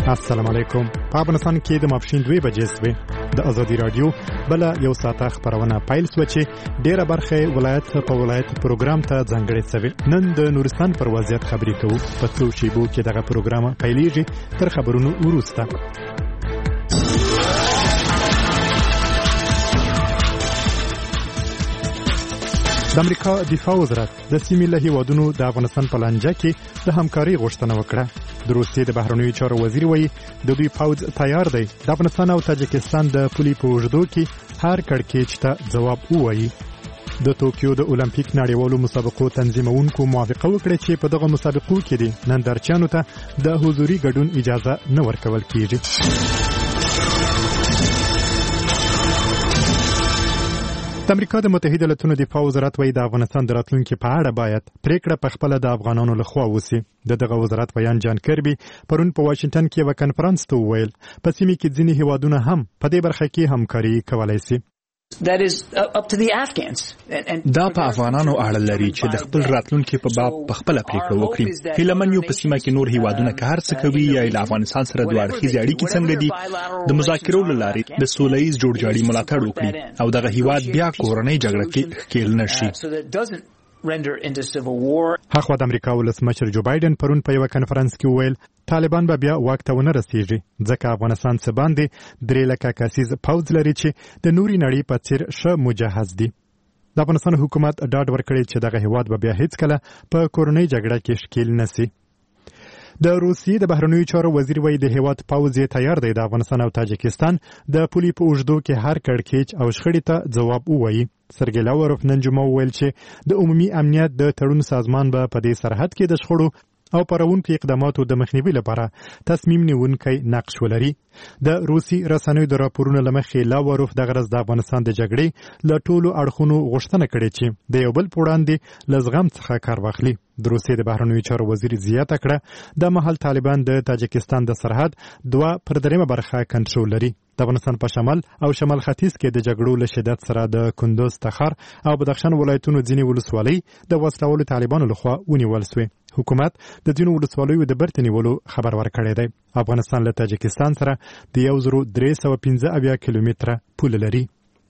السلام علیکم. په افغانستان کې د ماپښین 2 بجې شوې د ازادي رادیو بل یو ساعت خبرونه پیل شو چې ډیره برخه ولایت په ولایت پروګرام ته ځانګړې شوی. نن د نورستان پر وضعیت خبرې کوو. په څو شیبو کې دغه پروګرام پیلېږي. تر خبرونو وروسته د امریکا دفاع وزارت د سیمې له هیوادونو د افغانستان په لانجه کې د همکاري غوښتنه وکړه. د روسیې د بهرنیو چارو وزیر وایي د دوی پوځ تیار دی د افغانستان او تاجکستان د پولې په اوږدو کې هر کړکېچ ته ځواب ووایي. د توکیو د اولمپیک نړیوالو مسابقو تنظیمونکو موافقه وکړه چې په دغه مسابقو کې د نندارچیانو ته د حضوري ګډون اجازه نه ورکول کیږي. د امریکا د متحده ایالاتو دفاع وزارت وایي د افغانستان د راتلونکي په اړه باید پریکړه په خپل د افغانانو لخوا وسی. دغه وزارت بیان جان کربي پرون په واشنگټن کې یو کانفرنس ته وویل په سیمه کې ځینې هیوادونه هم په دې برخه کې همکاري کولای شي. That is up to the Afghans. دا په افغانانو اړه لري چې د خپل راتلونکي په باب په خپل پریکړه وکړي. هیلمن یو په سیمه کې نور هیوادونه که هر څه کوي یا د افغانستان سره دوه اړخیزې اړیکې څنګه دي د مذاکرو لارې د سولهییز جوړجاړي ملاتړ وکړي او دغه هیواد بیا کورنۍ جګړه کې ښکېل نشي. هغه د امریکا ولسمشر جو بایدن پرون په یو کانفرنس کې وویل طالبان به بیا واک ته ونه رسیږي ځکه افغانستان څخه باندې 3 لکه کسیز پوځ لري چې د نوري نړۍ په څیر ښه مجهز دي. د افغانستان حکومت ډاډ ورکړي چې دغه هیواد به بیا هیڅ کله په کورنۍ جګړه کې ښکېل نشي. د روسیې د بهرنیو چارو وزیر وایي د هیواد پوځ تیار دی د افغانستان او تاجکستان د پولې په اوږدو کې هر کړکېچ او شخړې ته ځواب ووایي. سرګی لاوروف نن جمعه وویل چې د عمومي امنیت د تړون سازمان به په دې سرحد کې د شخړو او پرونکو اقداماتو د مخنیوي لپاره تصمیم نیونکی نقش ولري. د روسي رسنیو د راپورونو لمخې لاوروف د غرض د افغانستان د جګړې له ټولو اړخونو غوښتنه کړې چې د یو بل په وړاندې له زغم څخه کار واخلي. د روسیې د بهرنیو چارو وزیر زیاته کړه د مهال طالبان د تاجکستان د سرحد 2/3 برخه کنټرول لري. د افغانستان په شمال او شمال ختیځ کې د جګړو له شدت سره د کندوز، تخار او بدخشان ولایتونو ځینې ولسوالۍ د وسلوالو طالبانو لخوا ونیول شوې. حکومت د ځینو ولسوالیو د برته نیولو خبر ورکړی دی. افغانستان له تاجکستان سره د 1315 کیلومتره پوله لري.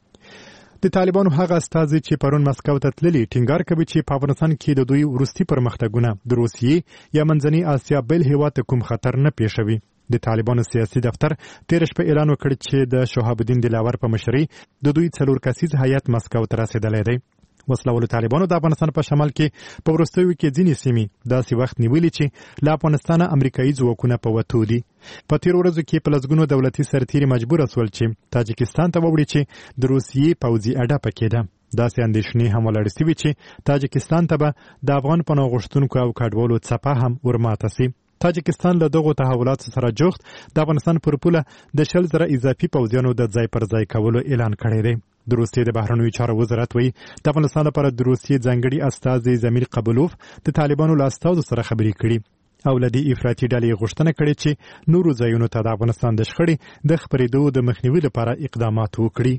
د طالبانو هغه استازي چې پرون مسکو ته تللي ټینګار کوي چې په افغانستان کې د دوی وروستي پرمختګونه د روسیې یا منځنۍ اسیا بل هیواد ته کوم خطر نه پیښوي. د طالبانو سیاسي دفتر تیر شپه اعلان وکړ چې د شهاب الدین دلاور په مشرۍ د دوی 4 کسیز هیئت مسکو ته رسیدلی دی. وسلوالو طالبانو د افغانستان په شمال کې په وروستیو کې ځینې سیمې داسې وخت نیولې چې له افغانستانه امریکایي ځواکونه په وتو دي. په تیر ورځو کې په لسګونو دولتي سرتیري مجبور شول چې تاجکستان ته ووړي چې د روسیې پوځي اډه پکې ده. داسې اندېښنې هم ولاړې شوې چې تاجکستان ته به د افغان پناه غوښتونکو او کډوالو څپه هم ورماته شي. تاجکستان له دغو تحولاتو سره جوخت د افغانستان پر پوله د 100,000 اضافي پوځیانو د ځای پر ځای کولو اعلان کړی دی. د روسیې د بهرنیو چارو وزارت وایي د افغانستان لپاره د روسیې ځانګړي استازي زمیر قبولوف د طالبانو له استازو سره خبرې کړي او له دې افراطي ډلې غوښتنه کړې چې نورو ځایونو ته د افغانستان د شخړې د خپرېدو د مخنیوي لپاره اقدامات وکړي.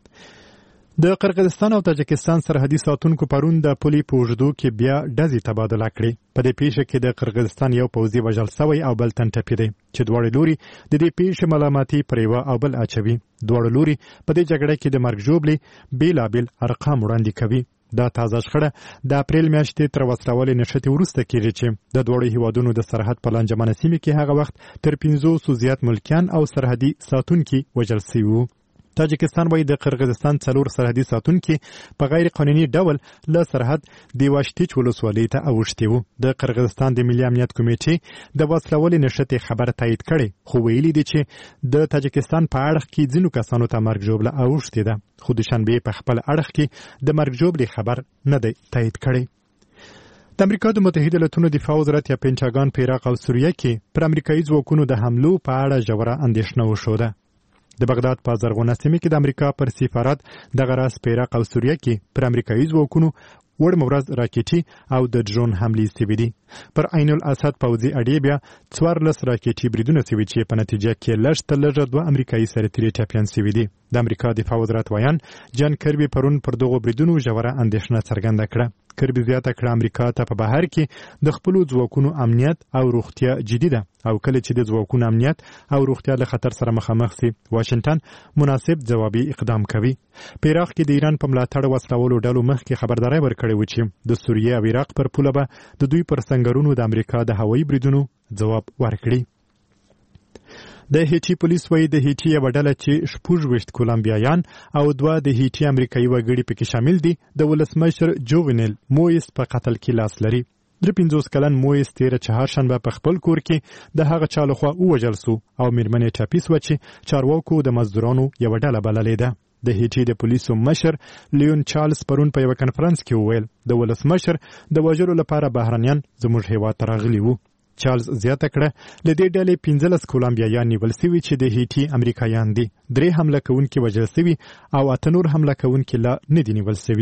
د قرغیزستان او تاجکستان سرحدي ساتونکو پرون د پولې په اوږدو کې بیا ډزې تبادله کړې. په دې پیښه کې د قرغیزستان یو پوځي وژل شوی او بل تن ټپي دی چې دواړه لوري د دې پیښې ملامتي پر یوه او بل اچوي. دواړه لوري په دې جګړه کې د مرګ ژوبلې بېلابېل ارقام وړاندې کوي. دا تازه شخړه د اپریل میاشتې تر وسلوالې نښتې وروسته کېږي چې د دواړو هیوادونو د سرحد په لانجمنه سیمې کې هغه وخت تر 500 زیات ملکیان او سرحدي ساتونکي وژل شوي وو. تاجکستان وایي د قرغیزستان 4 سرحدي ساتونکي په غیر قانوني ډول له سرحد دیواشتیچ ولسوالۍ ته اوښتي وو. د قرغیزستان د ملي امنیت کمیټې د وسلوالې نښتې خبر تایید کړي خو ویلي دي چې د تاجکستان په اړخ کې ځینو کسانو ته مرګ ژوبله اوښتې ده خو دوشنبه په خپل اړخ کې د مرګ ژوبلې خبر نه دی تایید کړی. د امریکا د متحده ایالاتو دفاع وزارت یا پنټاګان په عراق او سوریه کې پر امریکایي ځواکونو د حملو په اړه ژوره اندېښنه وښوده. د بغداد په زرغونه سیمه کې د امریکا پر سفارت دغه راز په عراق او سوریه کې پر امریکایي ځواکونو وړمه ورځ راکېټي او د ډرون حملې شوې دي. پر عین الاسد پوځي اډې بیا 14 راکېټي بریدونه شوي چې په نتیجه کې لږ تر لږه 2 امریکایي سرتیري ټپیان شوي دي. د امریکا دفاع وزارت وایان جان کربي پرون پر دغو بریدونو ژوره اندېښنه څرګنده کړه. کربي زیاته کړه امریکا ته په بهر کې د خپل ځواکونو امنیت او روغتیا جدي ده او کله چې د ځواکونو امنیت او روغتیا له خطر سره مخامخ سي واشنگټن مناسب جوابي اقدام کوي. په عراق کې د ایران په ملاتړ وسلوالو ډلو مخکې خبرداري ورکړې و چې د سوریه او عراق پر پوله به د دوی پر سنگرونو د امریکا د هوایي بریدونو جواب ورکړي. د هیټي پولیس وایي د هیټي یو ډله چې 26 کولمبیایان او 2 د هیټي امریکایي وګړي پکې شامل دي د ولسمشر جوونل مویس په قتل کې لاس لري. 53 کلن مویس تیر چهارشنبه په خپل کور کې د هغه چا لخوا ووژل سو او میرمنې ټاپیس و چې چارواکو د مزدورانو یو ډله بللې ده. د هیټي د پولیسو مشر لیون چارلز پرون په یو کانفرنس کې وویل د ولسمشر د وژلو لپاره بهرنیان زموږ هیواد ته راغلي وو. چارلز زیاته کړه له دې ډلې 15 کولمبیایان نیول سوي چې د هیټي امریکایان دي. 3 حمله کوونکي وژل سوي او 8 نور حمله کوونکي لا نه دي نیول سوي.